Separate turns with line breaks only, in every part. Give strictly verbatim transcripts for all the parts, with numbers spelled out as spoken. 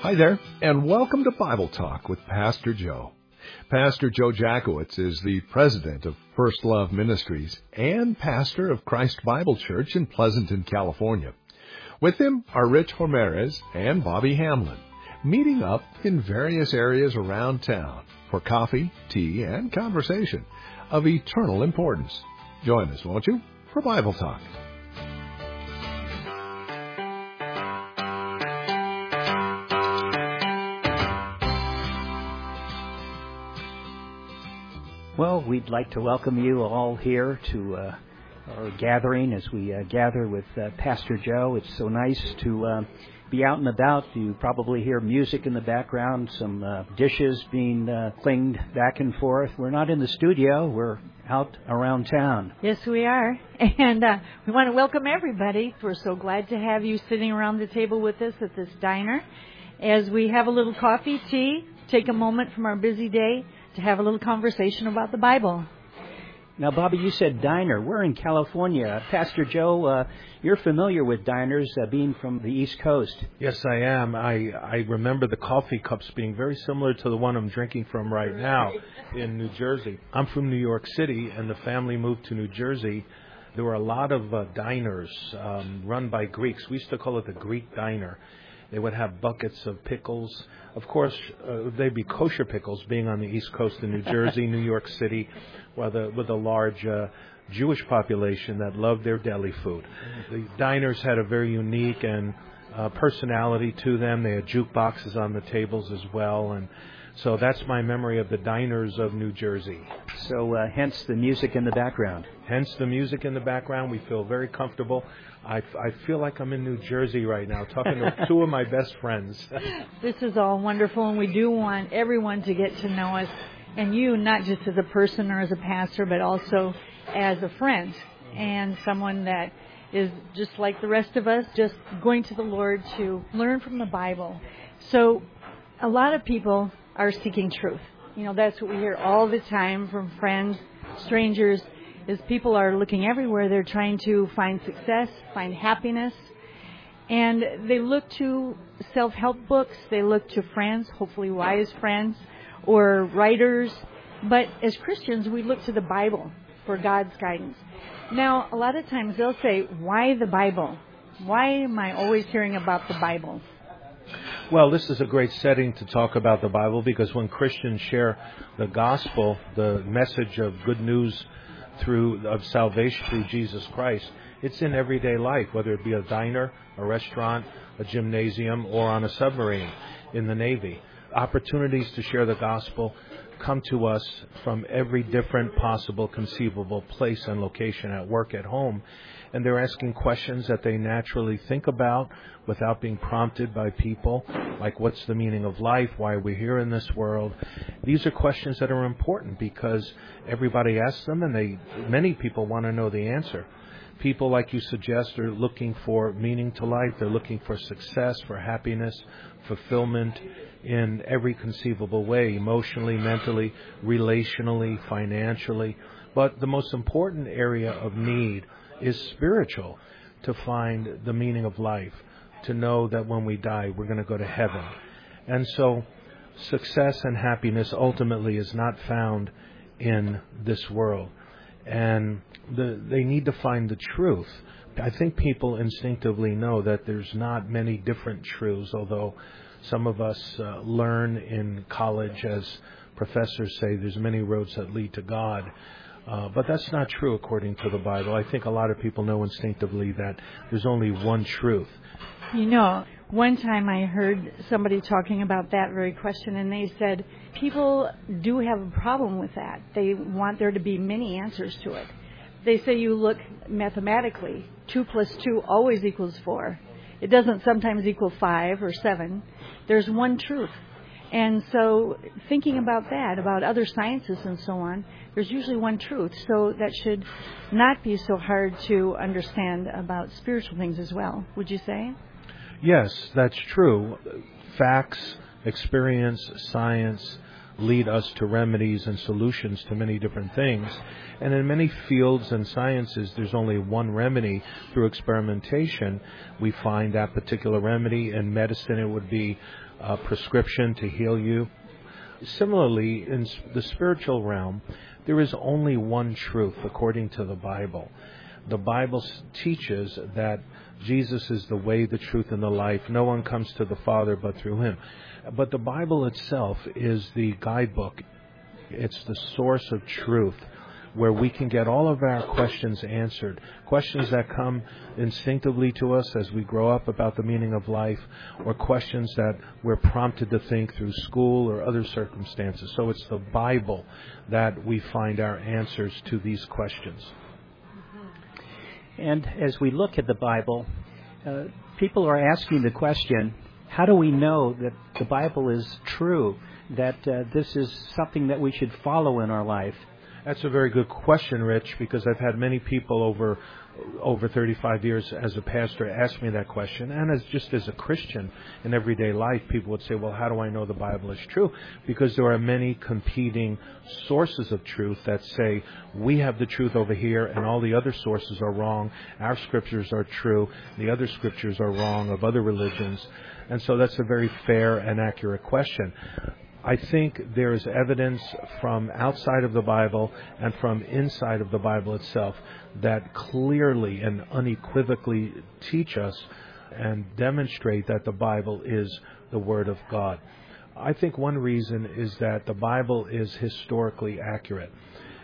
Hi there, and welcome to Bible Talk with Pastor Joe. Pastor Joe Jackowitz is the president of First Love Ministries and pastor of Christ Bible Church in Pleasanton, California. With him are Rich Ramirez and Bobby Hamlin, meeting up in various areas around town for coffee, tea, and conversation of eternal importance. Join us, won't you, for Bible Talk.
Well, we'd like to welcome you all here to uh, our gathering as we uh, gather with uh, Pastor Joe. It's so nice to uh, be out and about. You probably hear music in the background, some uh, dishes being uh, clinged back and forth. We're not in the studio. We're out around town.
Yes, we are. And uh, we want to welcome everybody. We're so glad to have you sitting around the table with us at this diner as we have a little coffee, tea, take a moment from our busy day to have a little conversation about the Bible.
Now, Bobby, you said diner. We're in California. Pastor Joe, uh, you're familiar with diners, uh, being from the East Coast.
Yes, I am. I, I remember the coffee cups being very similar to the one I'm drinking from right now in New Jersey. I'm from New York City, and the family moved to New Jersey. There were a lot of uh, diners um, run by Greeks. We used to call it the Greek diner. They would have buckets of pickles. Of course, uh, they'd be kosher pickles, being on the East Coast of New Jersey, New York City, with a, with a large uh, Jewish population that loved their deli food. The diners had a very unique and uh, personality to them. They had jukeboxes on the tables as well, and so that's my memory of the diners of New Jersey.
So uh, hence the music in the background.
Hence the music in the background. We feel very comfortable. I, I feel like I'm in New Jersey right now, talking to two of my best friends.
This is all wonderful, and we do want everyone to get to know us, and you, not just as a person or as a pastor, but also as a friend and someone that is just like the rest of us, just going to the Lord to learn from the Bible. So a lot of people are seeking truth. You know, that's what we hear all the time from friends, strangers, is people are looking everywhere. They're trying to find success, find happiness, and they look to self-help books. They look to friends, hopefully wise friends, or writers. But as Christians, we look to the Bible for God's guidance. Now, a lot of times they'll say, why the Bible? Why am I always hearing about the Bible?
Well, this is a great setting to talk about the Bible, because when Christians share the gospel, the message of good news through of salvation through Jesus Christ, it's in everyday life, whether it be a diner, a restaurant, a gymnasium, or on a submarine in the Navy. Opportunities to share the gospel come to us from every different possible conceivable place and location, at work, at home. And they're asking questions that they naturally think about without being prompted by people, like what's the meaning of life, why are we here in this world. These are questions that are important because everybody asks them, and they many people want to know the answer. People, like you suggest, are looking for meaning to life. They're looking for success, for happiness, fulfillment in every conceivable way, emotionally, mentally, relationally, financially. But the most important area of need is spiritual, to find the meaning of life, to know that when we die, we're going to go to heaven. And so success and happiness ultimately is not found in this world. And the, they need to find the truth. I think people instinctively know that there's not many different truths, although some of us uh, learn in college, as professors say, there's many roads that lead to God. Uh, but that's not true according to the Bible. I think a lot of people know instinctively that there's only one truth.
You know, one time I heard somebody talking about that very question, and they said people do have a problem with that. They want there to be many answers to it. They say you look mathematically, two plus two always equals four. It doesn't sometimes equal five or seven. There's one truth. And so thinking about that, about other sciences and so on, there's usually one truth. So that should not be so hard to understand about spiritual things as well, would you say?
Yes, that's true. Facts, experience, science lead us to remedies and solutions to many different things. And in many fields and sciences, there's only one remedy. Through experimentation, we find that particular remedy. In medicine, it would be uh, prescription to heal you. Similarly, in the spiritual realm, there is only one truth according to the Bible. The Bible teaches that Jesus is the way, the truth, and the life. No one comes to the Father but through Him. But the Bible itself is the guidebook. It's the source of truth, where we can get all of our questions answered. Questions that come instinctively to us as we grow up about the meaning of life, or questions that we're prompted to think through school or other circumstances. So it's the Bible that we find our answers to these questions.
And as we look at the Bible, uh, people are asking the question, how do we know that the Bible is true, that uh, this is something that we should follow in our life?
That's a very good question, Rich, because I've had many people over over thirty-five years as a pastor ask me that question. And as just as a Christian in everyday life, people would say, well, how do I know the Bible is true? Because there are many competing sources of truth that say, we have the truth over here and all the other sources are wrong. Our scriptures are true. The other scriptures are wrong of other religions. And so that's a very fair and accurate question. I think there is evidence from outside of the Bible and from inside of the Bible itself that clearly and unequivocally teach us and demonstrate that the Bible is the Word of God. I think one reason is that the Bible is historically accurate.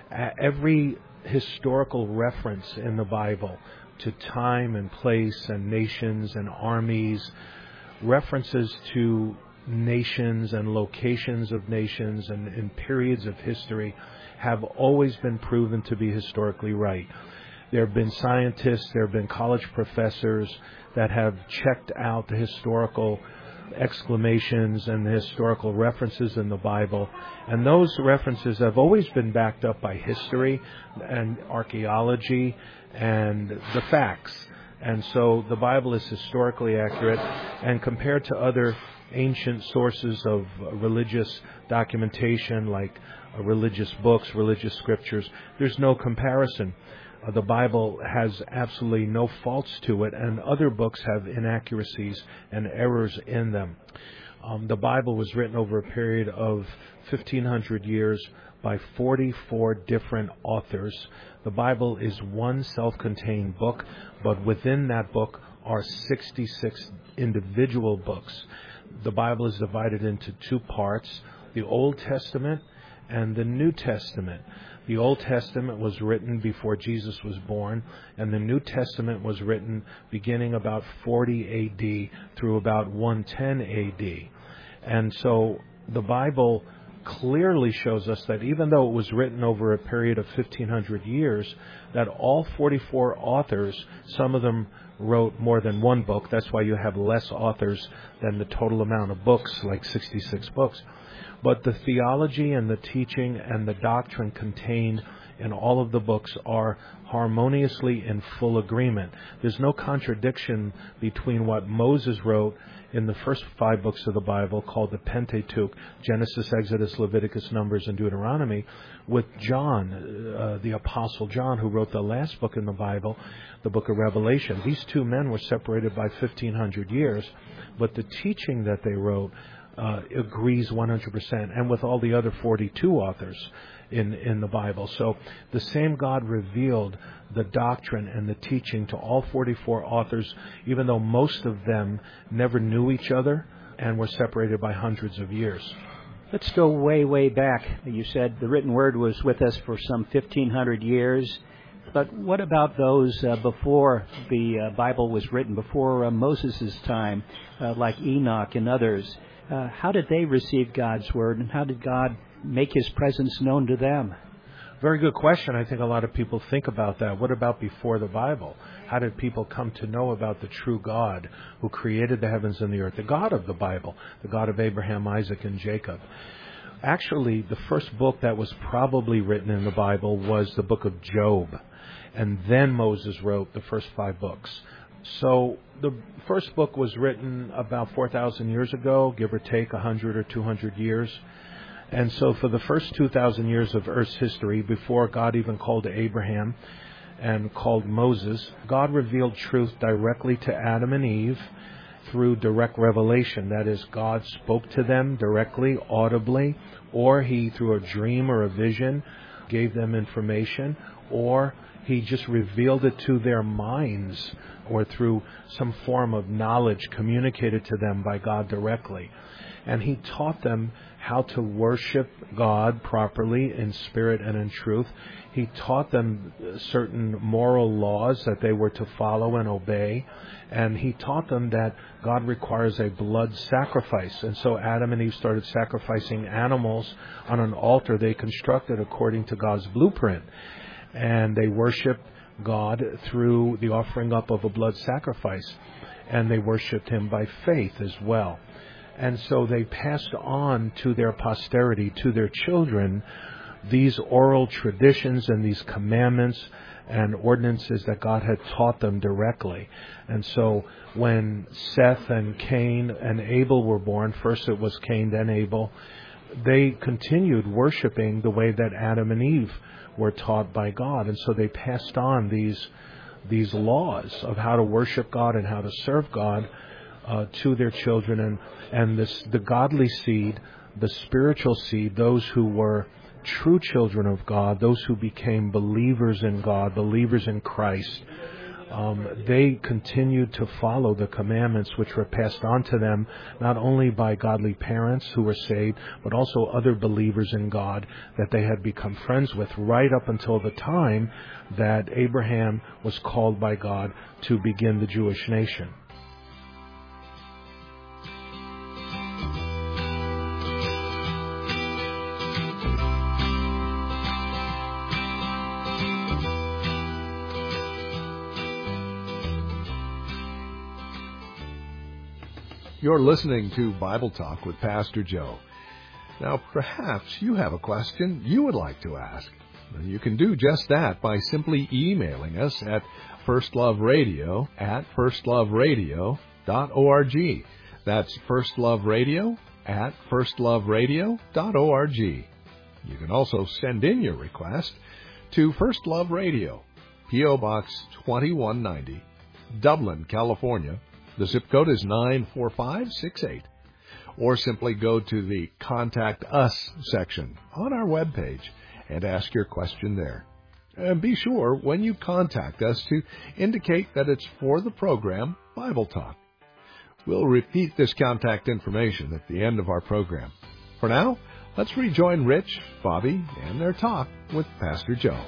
Every historical reference in the Bible to time and place and nations and armies, references to nations and locations of nations and in periods of history have always been proven to be historically right. There have been scientists, there have been college professors that have checked out the historical exclamations and the historical references in the Bible, and those references have always been backed up by history and archaeology and the facts. And so the Bible is historically accurate, and compared to other ancient sources of religious documentation like uh, religious books, religious scriptures, there's no comparison. Uh, the Bible has absolutely no faults to it, and other books have inaccuracies and errors in them. Um, the Bible was written over a period of fifteen hundred years by forty-four different authors. The Bible is one self-contained book, but within that book are sixty-six individual books. The Bible is divided into two parts, the Old Testament and the New Testament. The Old Testament was written before Jesus was born, and the New Testament was written beginning about forty A D through about one ten A D. And so the Bible clearly shows us that even though it was written over a period of fifteen hundred years, that all forty-four authors, some of them wrote more than one book. That's why you have less authors than the total amount of books, like sixty-six books. But the theology and the teaching and the doctrine contained in all of the books are harmoniously in full agreement. There's no contradiction between what Moses wrote in the first five books of the Bible, called the Pentateuch, Genesis, Exodus, Leviticus, Numbers, and Deuteronomy, with John, uh, the Apostle John, who wrote the last book in the Bible, the book of Revelation. These two men were separated by fifteen hundred years, but the teaching that they wrote uh, agrees one hundred percent, and with all the other forty-two authors in, in the Bible. So the same God revealed the doctrine and the teaching to all forty-four authors, even though most of them never knew each other and were separated by hundreds of years.
Let's go way, way back. You said the written word was with us for some fifteen hundred years. But what about those uh, before the uh, Bible was written, before uh, Moses' time, uh, like Enoch and others? Uh, how did they receive God's word, and how did God make His presence known to them?
Very good question. I think a lot of people think about that. What about before the Bible? How did people come to know about the true God who created the heavens and the earth, the God of the Bible, the God of Abraham, Isaac, and Jacob? Actually, the first book that was probably written in the Bible was the book of Job. And then Moses wrote the first five books. So the first book was written about four thousand years ago, give or take one hundred or two hundred years. And so for the first two thousand years of Earth's history, before God even called Abraham and called Moses, God revealed truth directly to Adam and Eve through direct revelation. That is, God spoke to them directly, audibly, or He, through a dream or a vision, gave them information, or He just revealed it to their minds or through some form of knowledge communicated to them by God directly. And He taught them how to worship God properly in spirit and in truth. He taught them certain moral laws that they were to follow and obey. And He taught them that God requires a blood sacrifice. And so Adam and Eve started sacrificing animals on an altar they constructed according to God's blueprint. And they worshiped God through the offering up of a blood sacrifice. And they worshiped Him by faith as well. And so they passed on to their posterity, to their children, these oral traditions and these commandments and ordinances that God had taught them directly. And so when Seth and Cain and Abel were born, first it was Cain, then Abel, they continued worshiping the way that Adam and Eve were taught by God. And so they passed on these, these laws of how to worship God and how to serve God Uh, to their children, and and this the godly seed, the spiritual seed, those who were true children of God, those who became believers in God, believers in Christ, um, they continued to follow the commandments which were passed on to them, not only by godly parents who were saved, but also other believers in God that they had become friends with, right up until the time that Abraham was called by God to begin the Jewish nation.
You're listening to Bible Talk with Pastor Joe. Now, perhaps you have a question you would like to ask. You can do just that by simply emailing us at firstloveradio at firstloveradio dot org. That's firstloveradio at firstloveradio dot org. You can also send in your request to First Love Radio, P O Box twenty-one ninety, Dublin, California. The zip code is nine four five six eight. Or simply go to the Contact Us section on our webpage and ask your question there. And be sure, when you contact us, to indicate that it's for the program Bible Talk. We'll repeat this contact information at the end of our program. For now, let's rejoin Rich, Bobby, and their talk with Pastor Joe.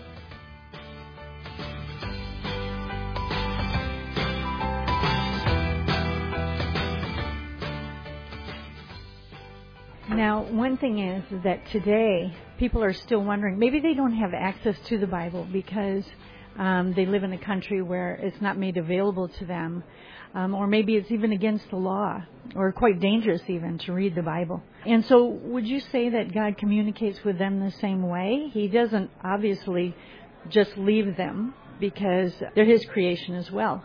Now, one thing is that today people are still wondering, maybe they don't have access to the Bible because um, they live in a country where it's not made available to them, um, or maybe it's even against the law, or quite dangerous even to read the Bible. And so would you say that God communicates with them the same way? He doesn't obviously just leave them because they're His creation as well.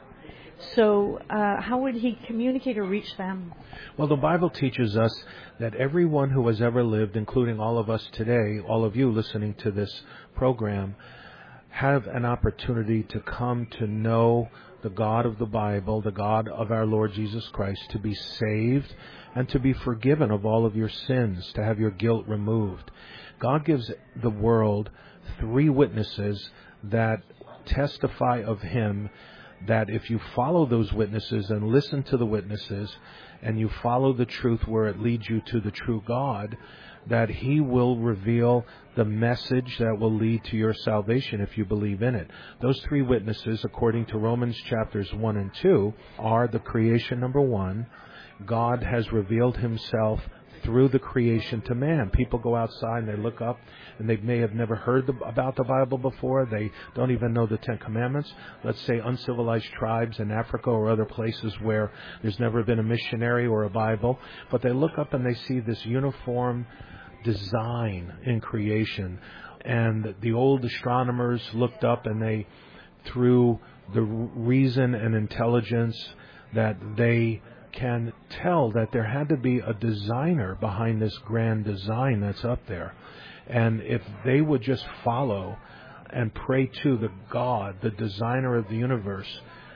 So uh, how would He communicate or reach them?
Well, the Bible teaches us that everyone who has ever lived, including all of us today, all of you listening to this program, have an opportunity to come to know the God of the Bible, the God of our Lord Jesus Christ, to be saved and to be forgiven of all of your sins, to have your guilt removed. God gives the world three witnesses that testify of Him, that if you follow those witnesses and listen to the witnesses and you follow the truth where it leads you to the true God, that He will reveal the message that will lead to your salvation if you believe in it. Those three witnesses, according to Romans chapters one and two, are the creation, number one. God has revealed Himself through the creation to man. People go outside and they look up and they may have never heard the, about the Bible before. They don't even know the Ten Commandments. Let's say uncivilized tribes in Africa or other places where there's never been a missionary or a Bible. But they look up and they see this uniform design in creation. And the old astronomers looked up and they, through the reason and intelligence that they can tell, that there had to be a designer behind this grand design that's up there. And if they would just follow and pray to the God, the designer of the universe,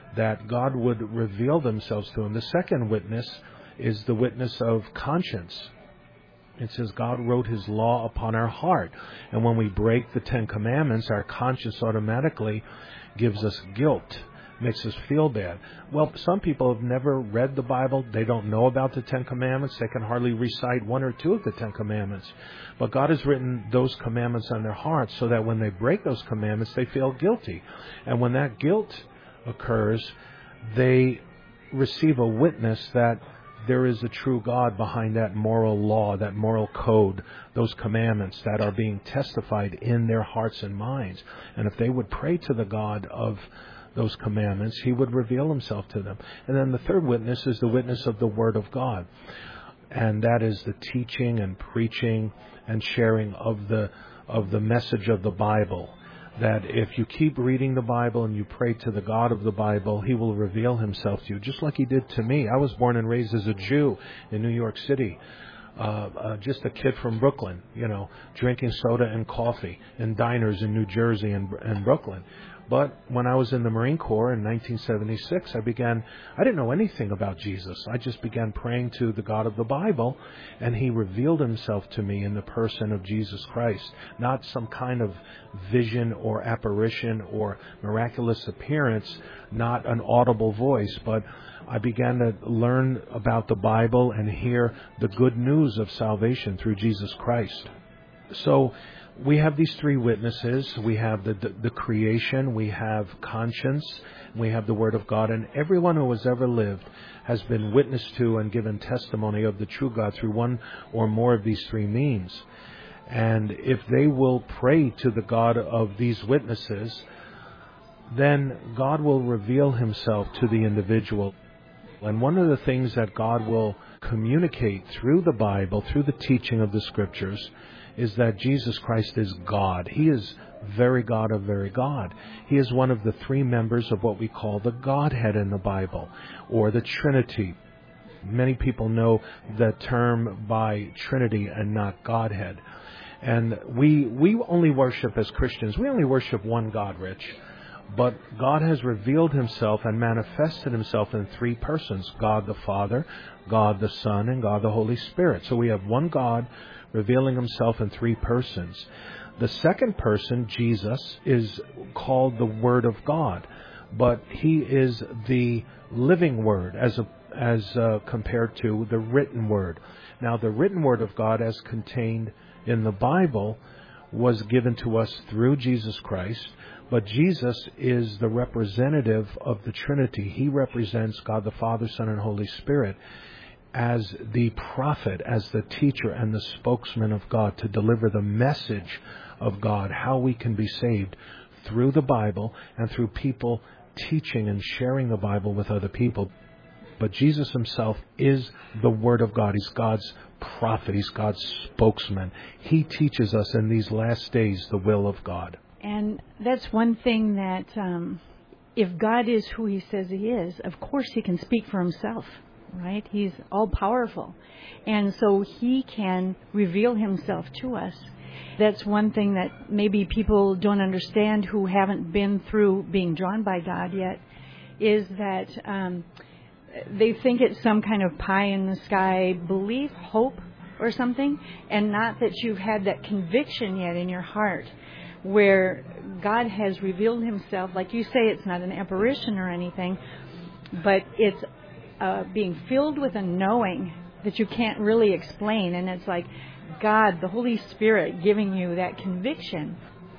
that God would reveal themselves to him. The second witness is the witness of conscience. It says God wrote his law upon our heart. And when we break the Ten Commandments, our conscience automatically gives us guilt, makes us feel bad. Well, some people have never read the Bible. They don't know about the Ten Commandments. They can hardly recite one or two of the Ten Commandments. But God has written those commandments on their hearts so that when they break those commandments, they feel guilty. And when that guilt occurs, they receive a witness that there is a true God behind that moral law, that moral code, those commandments that are being testified in their hearts and minds. And if they would pray to the God of those commandments, he would reveal himself to them. And then the third witness is the witness of the Word of God. And that is the teaching and preaching and sharing of the of the message of the Bible. That if you keep reading the Bible and you pray to the God of the Bible, he will reveal himself to you, just like he did to me. I was born and raised as a Jew in New York City, uh, uh, just a kid from Brooklyn, you know, drinking soda and coffee in diners in New Jersey and, and Brooklyn. But when I was in the Marine Corps in nineteen seventy-six, I began, I didn't know anything about Jesus. I just began praying to the God of the Bible, and he revealed himself to me in the person of Jesus Christ. Not some kind of vision or apparition or miraculous appearance, not an audible voice, but I began to learn about the Bible and hear the good news of salvation through Jesus Christ. So we have these three witnesses. We have the, the the creation, we have conscience, we have the Word of God, and everyone who has ever lived has been witnessed to and given testimony of the true God through one or more of these three means. And if they will pray to the God of these witnesses, then God will reveal himself to the individual. And one of the things that God will communicate through the Bible, through the teaching of the Scriptures, is that Jesus Christ is God. He is very God of very God. He is one of the three members of what we call the Godhead in the Bible, or the Trinity. Many people know the term by Trinity and not Godhead. And we we only worship as Christians, we only worship one God, Rich. But God has revealed himself and manifested himself in three persons: God the Father, God the Son, and God the Holy Spirit. So we have one God revealing himself in three persons. The second person, Jesus, is called the Word of God, but he is the living Word as a, as uh, compared to the written Word. Now, the written Word of God, as contained in the Bible, was given to us through Jesus Christ, but Jesus is the representative of the Trinity. He represents God the Father, Son, and Holy Spirit as the prophet, as the teacher and the spokesman of God to deliver the message of God, how we can be saved through the Bible and through people teaching and sharing the Bible with other people. But Jesus himself is the Word of God. He's God's prophet. He's God's spokesman. He teaches us in these last days the will of God.
And that's one thing that um, if God is who he says he is, of course he can speak for himself. Right? He's all-powerful. And so he can reveal himself to us. That's one thing that maybe people don't understand who haven't been through being drawn by God yet, is that um, they think it's some kind of pie-in-the-sky belief, hope, or something, and not that you've had that conviction yet in your heart where God has revealed himself. Like you say, it's not an apparition or anything, but it's Uh, being filled with a knowing that you can't really explain, and it's like God, the Holy Spirit, giving you that conviction.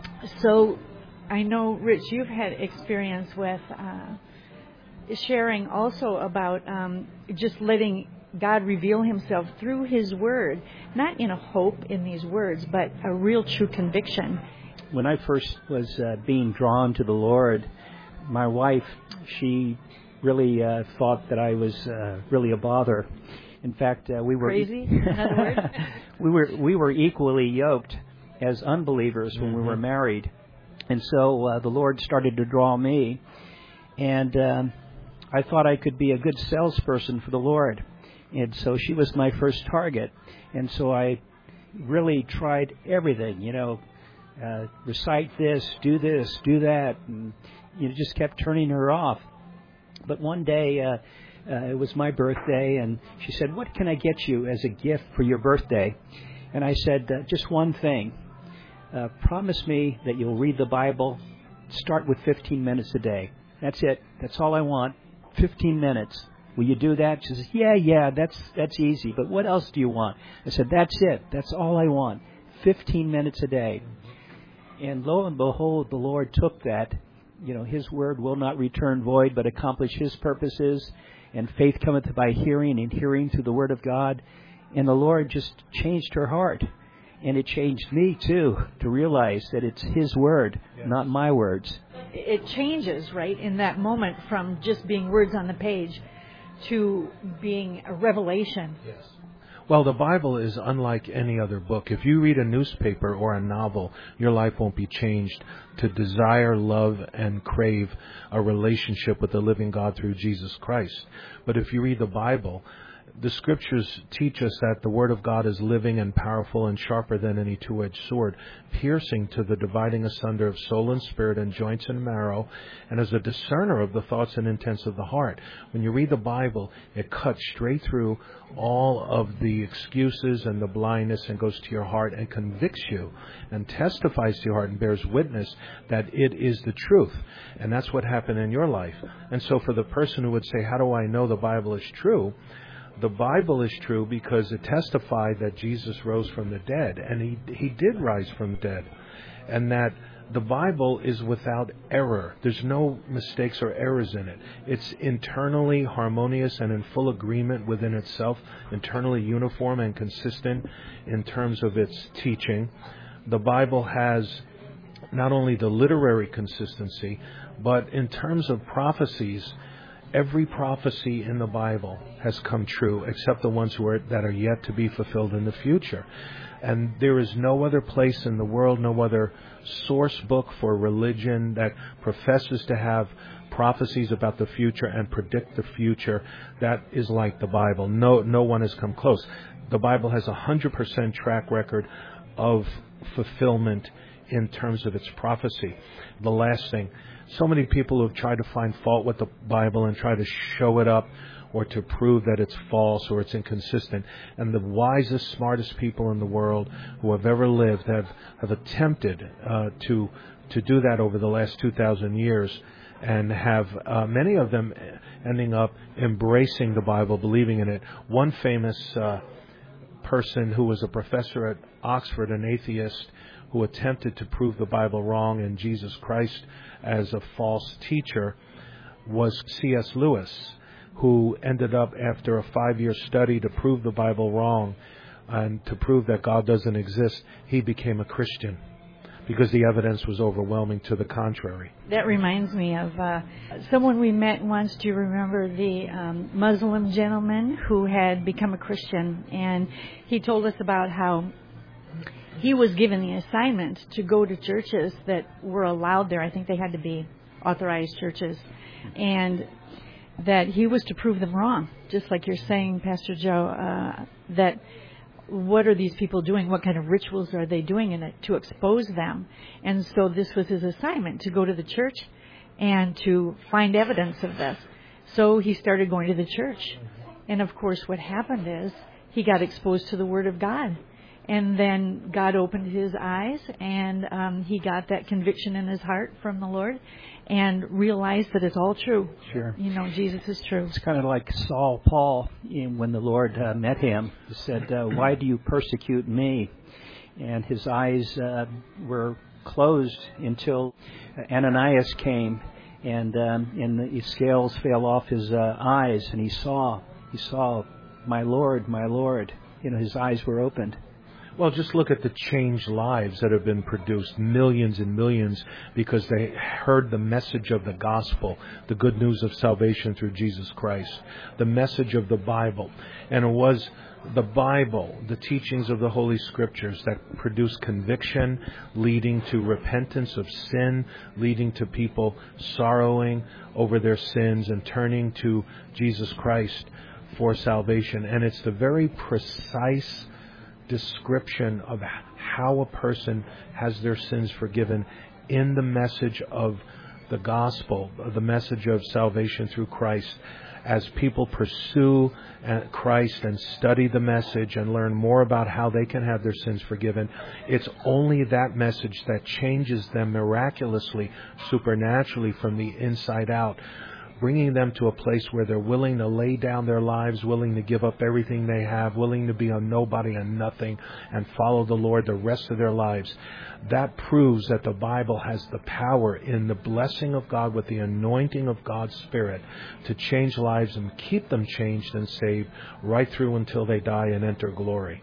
So I know, Rich, you've had experience with uh, sharing also about um, just letting God reveal himself through his Word, not in a hope in these words, but a real true conviction.
When I first was uh, being drawn to the Lord, my wife, she really uh, thought that I was uh, really a bother. In fact, uh, we were
crazy. In other words,
we were we were equally yoked as unbelievers when mm-hmm. we were married, and so uh, the Lord started to draw me, and um, I thought I could be a good salesperson for the Lord, and so she was my first target, and so I really tried everything, you know, uh, recite this, do this, do that, and you know, just kept turning her off. But one day, uh, uh, it was my birthday, and she said, "What can I get you as a gift for your birthday?" And I said, uh, "Just one thing. Uh, promise me that you'll read the Bible. Start with fifteen minutes a day. That's it. That's all I want. fifteen minutes. Will you do that?" She says, "Yeah, yeah, that's that's easy. But what else do you want?" I said, "That's it. That's all I want. fifteen minutes a day." And lo and behold, the Lord took that. You know, His word will not return void, but accomplish His purposes. And faith cometh by hearing, and hearing through the word of God. And the Lord just changed her heart. And it changed me, too, to realize that it's His word, yes, not my words.
It changes, right, in that moment from just being words on the page to being a revelation.
Yes. Well, the Bible is unlike any other book. If you read a newspaper or a novel, your life won't be changed to desire, love, and crave a relationship with the living God through Jesus Christ. But if you read the Bible, the Scriptures teach us that the Word of God is living and powerful and sharper than any two-edged sword, piercing to the dividing asunder of soul and spirit and joints and marrow, and as a discerner of the thoughts and intents of the heart. When you read the Bible, it cuts straight through all of the excuses and the blindness and goes to your heart and convicts you and testifies to your heart and bears witness that it is the truth. And that's what happened in your life. And so for the person who would say, "How do I know the Bible is true?" The Bible is true because it testified that Jesus rose from the dead, and he he did rise from the dead, and that the Bible is without error. There's no mistakes or errors in it. It's internally harmonious and in full agreement within itself, internally uniform and consistent in terms of its teaching. The Bible has not only the literary consistency, but in terms of prophecies, every prophecy in the Bible has come true, except the ones who are, that are yet to be fulfilled in the future. And there is no other place in the world, no other source book for religion that professes to have prophecies about the future and predict the future that is like the Bible. No, no one has come close. The Bible has a hundred percent track record of fulfillment in terms of its prophecy. The last thing, so many people who have tried to find fault with the Bible and try to show it up or to prove that it's false or it's inconsistent. And the wisest, smartest people in the world who have ever lived have, have attempted uh, to to do that over the last two thousand years, and have uh, many of them ending up embracing the Bible, believing in it. One famous uh, person who was a professor at Oxford, an atheist, who attempted to prove the Bible wrong and Jesus Christ as a false teacher, was C S Lewis, who ended up, after a five-year study to prove the Bible wrong and to prove that God doesn't exist, he became a Christian because the evidence was overwhelming to the contrary.
That reminds me of uh, someone we met once. Do you remember the um, Muslim gentleman who had become a Christian? And he told us about how he was given the assignment to go to churches that were allowed there. I think they had to be authorized churches. And that he was to prove them wrong, just like you're saying, Pastor Joe, uh, that what are these people doing? What kind of rituals are they doing in it to expose them? And so this was his assignment, to go to the church and to find evidence of this. So he started going to the church. And of course what happened is he got exposed to the Word of God. And then God opened his eyes, and um, he got that conviction in his heart from the Lord and realized that it's all true.
Sure.
You know, Jesus is true.
It's kind of like Saul, Paul, in, when the Lord uh, met him. He said, uh, "Why do you persecute me?" And his eyes uh, were closed until Ananias came, and, um, and the scales fell off his uh, eyes, and he saw, he saw, "My Lord, my Lord." You know, his eyes were opened.
Well, just look at the changed lives that have been produced, millions and millions, because they heard the message of the gospel, the good news of salvation through Jesus Christ, the message of the Bible. And it was the Bible, the teachings of the Holy Scriptures, that produced conviction, leading to repentance of sin, leading to people sorrowing over their sins and turning to Jesus Christ for salvation. And it's the very precise description of how a person has their sins forgiven in the message of the gospel, the message of salvation through Christ, as people pursue Christ and study the message and learn more about how they can have their sins forgiven, it's only that message that changes them miraculously, supernaturally from the inside out, bringing them to a place where they're willing to lay down their lives, willing to give up everything they have, willing to be a nobody and nothing and follow the Lord the rest of their lives. That proves that the Bible has the power in the blessing of God with the anointing of God's Spirit to change lives and keep them changed and saved right through until they die and enter glory.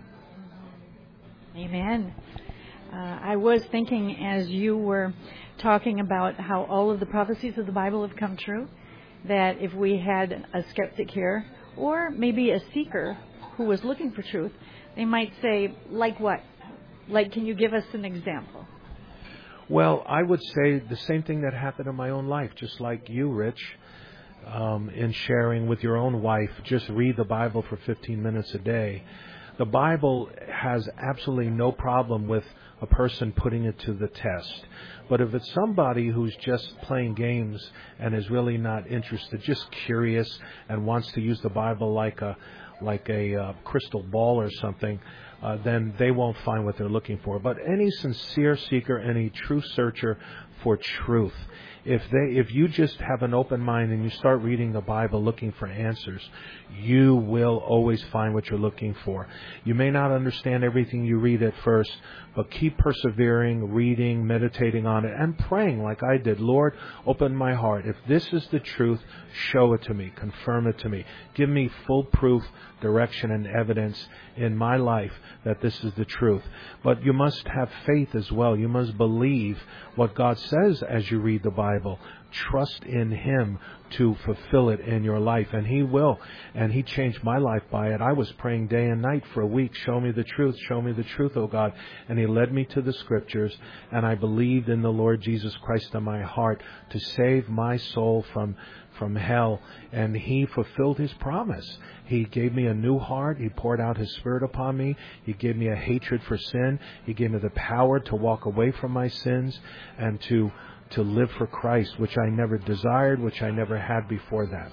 Amen. Uh, I was thinking as you were talking about how all of the prophecies of the Bible have come true, that if we had a skeptic here, or maybe a seeker who was looking for truth, they might say, like what? Like, can you give us an example?
Well, I would say the same thing that happened in my own life, just like you, Rich, um, in sharing with your own wife. Just read the Bible for fifteen minutes a day. The Bible has absolutely no problem with a person putting it to the test. But if it's somebody who's just playing games and is really not interested, just curious and wants to use the Bible like a like a uh, crystal ball or something, uh, then they won't find what they're looking for. But any sincere seeker, any true searcher for truth, if they, if you just have an open mind and you start reading the Bible looking for answers, you will always find what you're looking for. You may not understand everything you read at first, but keep persevering, reading, meditating on it, and praying like I did. Lord, open my heart. If this is the truth, show it to me, confirm it to me. Give me full proof, direction, and evidence in my life that this is the truth. But you must have faith as well. You must believe what God says as you read the Bible. Trust in Him to fulfill it in your life, and He will. And He changed my life by it. I was praying day and night for a week, show me the truth, show me the truth, oh God. And He led me to the Scriptures, and I believed in the Lord Jesus Christ in my heart to save my soul from from hell, and He fulfilled His promise. He gave me a new heart. He poured out His Spirit upon me. He gave me a hatred for sin. He gave me the power to walk away from my sins and to to live for Christ, which I never desired, which I never had before that.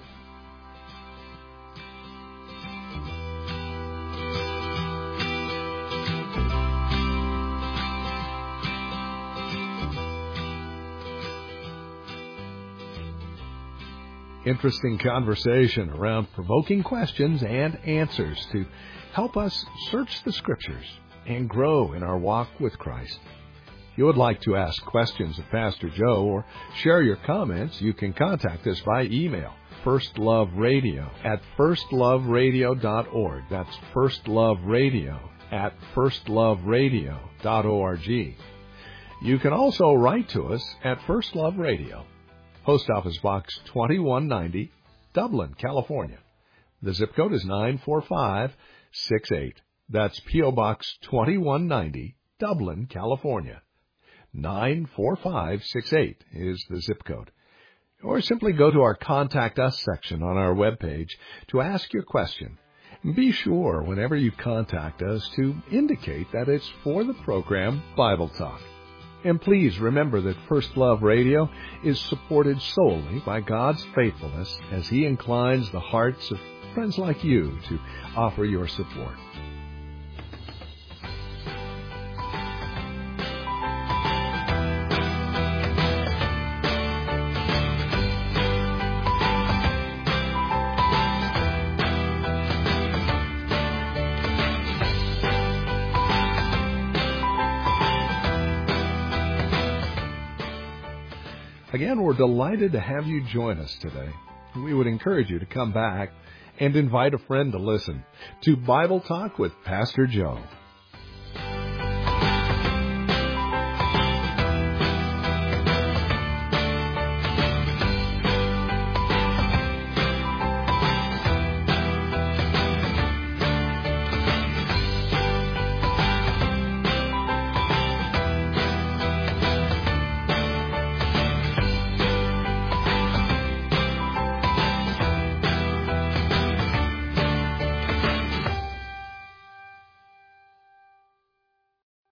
Interesting conversation around provoking questions and answers to help us search the Scriptures and grow in our walk with Christ. If you would like to ask questions of Pastor Joe or share your comments, you can contact us by email, firstloveradio at firstloveradio dot org. That's firstloveradio at firstloveradio dot org. You can also write to us at First Love Radio, Post Office Box twenty-one ninety, Dublin, California. The zip code is nine four five six eight. That's P O Box twenty-one ninety, Dublin, California. nine four five six eight is the zip code. Or simply go to our Contact Us section on our webpage to ask your question. Be sure, whenever you contact us, to indicate that it's for the program Bible Talk. And please remember that First Love Radio is supported solely by God's faithfulness as He inclines the hearts of friends like you to offer your support. Again, we're delighted to have you join us today. We would encourage you to come back and invite a friend to listen to Bible Talk with Pastor Joe.